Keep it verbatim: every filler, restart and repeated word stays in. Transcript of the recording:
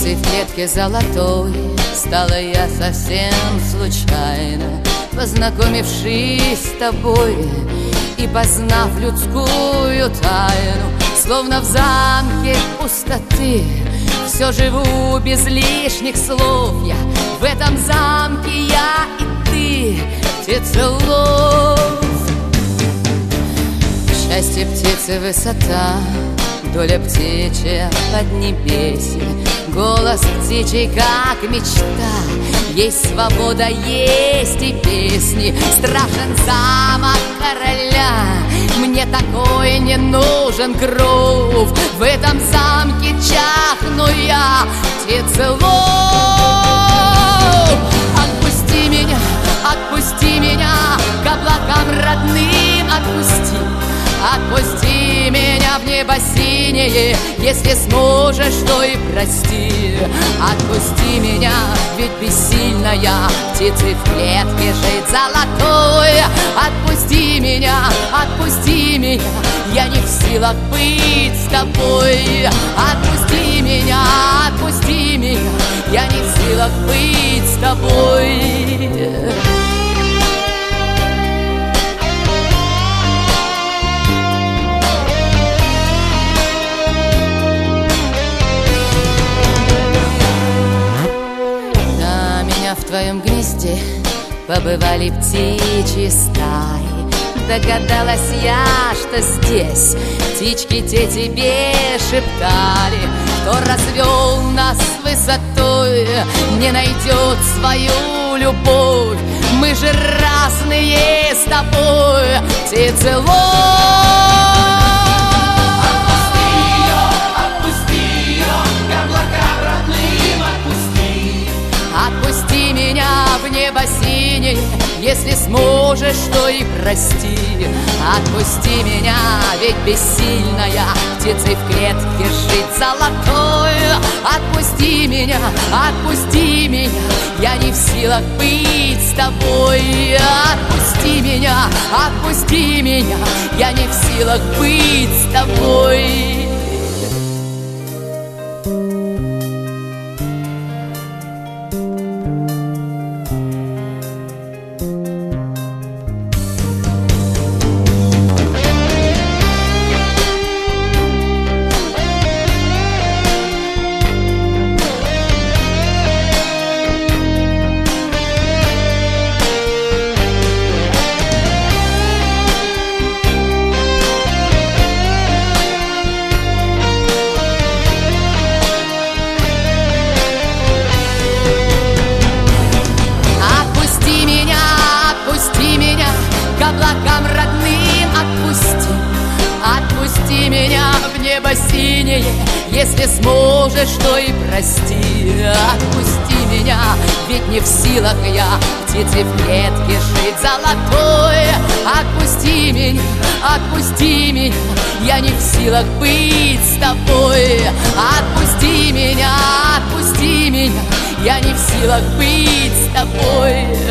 птицей в клетке золотой стала я совсем случайно, познакомившись с тобой и познав людскую тайну. Словно в замке пустоты все живу без лишних слов я. В этом замке я и ты, птицелов. Счастье птицы высота, доля птичья поднебесье, голос птичий как мечта, есть свобода, есть и песни. Страшен замок короля, мне такой не нужен кров. В этом замке чахну я, птицелов. Отпусти меня, отпусти меня, к облакам родным отпусти. Отпусти меня в небо синее, если сможешь, то и прости. Отпусти меня, ведь бессильная птицей в клетке жить золотой. Отпусти меня, отпусти меня, я не в силах быть с тобой. Отпусти меня, отпусти меня, я не в силах быть с тобой. В твоем гнезде побывали птичьи стаи. Догадалась я, что здесь птички те тебе шептали: кто развел нас высотой, не найдет свою любовь. Мы же разные с тобой, птицелов. Отпусти меня в небо синее, если сможешь, то и прости. Отпусти меня, ведь бессильная птицей в клетке жить золотой. Отпусти меня, отпусти меня, я не в силах быть с тобой. Отпусти меня, отпусти меня, я не в силах быть с тобой. К облакам родным отпусти. Отпусти меня в небо синее, если сможешь, то и прости. Отпусти меня, ведь не в силах я птицей в клетке жить золотой. Отпусти меня, отпусти меня, я не в силах быть с тобой. Отпусти меня, отпусти меня, я не в силах быть с тобой.